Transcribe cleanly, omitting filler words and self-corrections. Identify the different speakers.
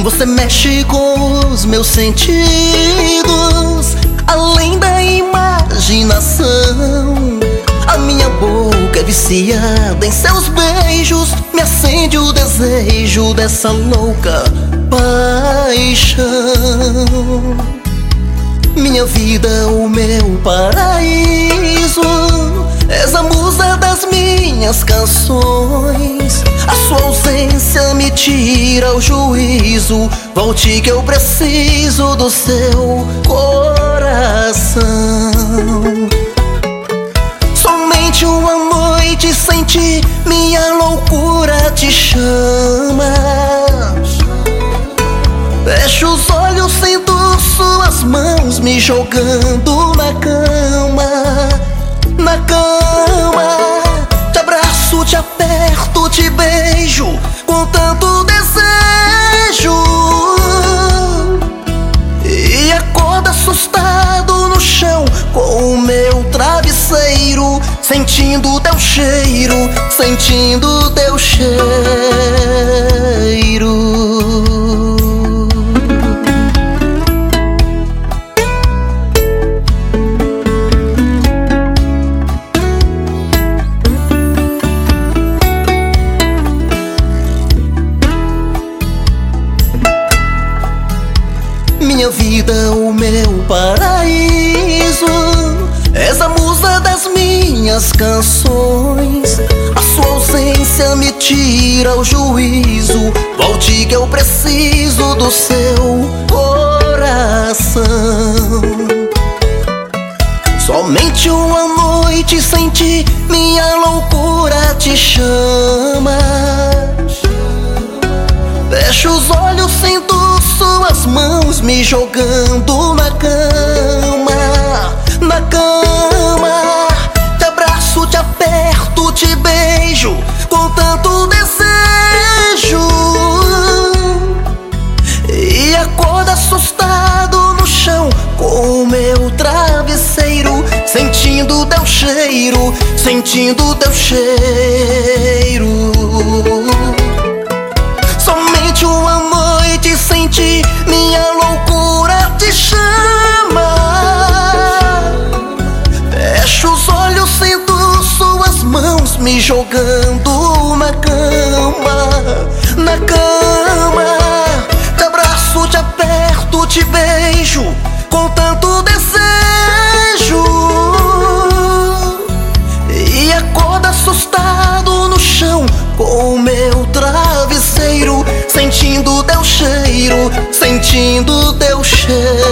Speaker 1: Você mexe com os meus sentidos, além da imaginação. A minha boca é viciada em seus beijos, me acende o desejo dessa louca paixão. Minha vida, o meu paraíso, és a musa das minhas canções. A sua ausência me tira o juízo. Volte que eu preciso do seu coração. Somente uma noite sem ti, minha loucura te chama. Fecho os olhos, sinto suas mãos me jogando na cama. Na cama, te abraço, te aperto, te beijo com tanto desejo. E acordo assustado no chão com o meu travesseiro, sentindo teu cheiro, sentindo teu cheiro. Minha vida, o meu paraíso, és a musa das minhas canções. A sua ausência me tira o juízo. Volte que eu preciso do seu coração. Somente uma noite sem ti, minha loucura te chama. Fecho os olhos, sinto suas mãos me jogando na cama. Na cama, te abraço, te aperto, te beijo com tanto desejo. E acordo assustado no chão com o meu travesseiro, sentindo teu cheiro, sentindo teu cheiro. Somente uma noite sem ti, minha loucura te chama. Fecho os olhos, sinto suas mãos me jogando na cama. Na cama, te abraço, te aperto, te beijo com tanto desejo. E acordo assustado no chão com o meu travesseiro, sentindo teu cheiro, sentindo teu cheiro.